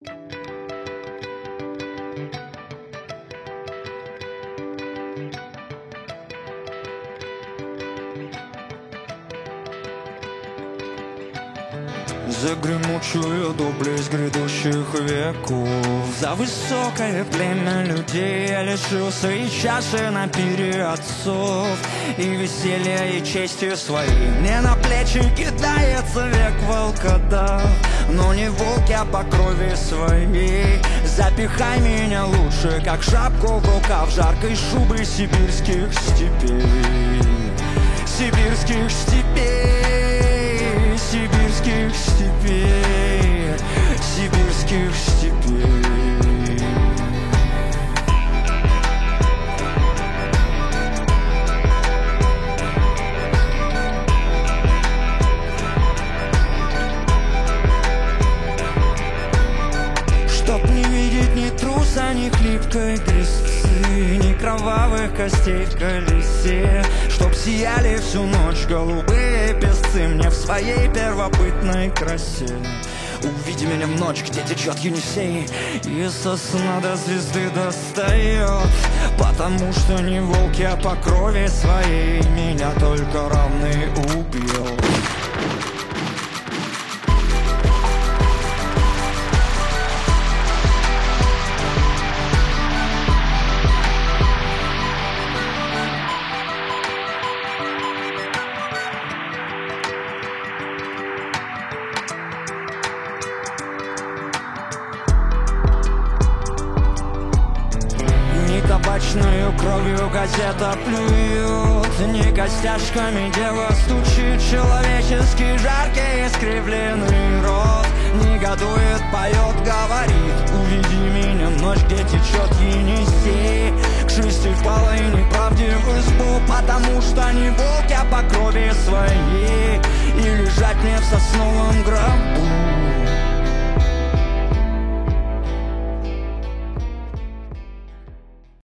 За гремучую доблесть грядущих веков, за высокое племя людей я лишился и чаши на пире отцов, и веселья, и чести своей мне на плечи кидается век волкодав. Но не волк я по крови своей, запихай меня лучше, как шапку в рукав жаркой шубы сибирских степей. Сибирских степей, сибирских степей, сибирских степей. Чтоб не видеть ни труса, ни хлипкой кресты, ни кровавых костей в колесе, чтоб сияли всю ночь голубые песцы мне в своей первобытной красе. Увиди меня в ночь, где течет Енисей, и со сна до звезды достает, потому что не волк я по крови своей, меня только равный убьет. Табачною кровью газета плюет, не костяшками дело стучит, человеческий жаркий искривленный рот негодует, поет, говорит: уведи меня в ночь, где течет Енисей, к шестипалой неправде в избу, потому что не волк я по крови своей, и лежать мне в сосновом гробу.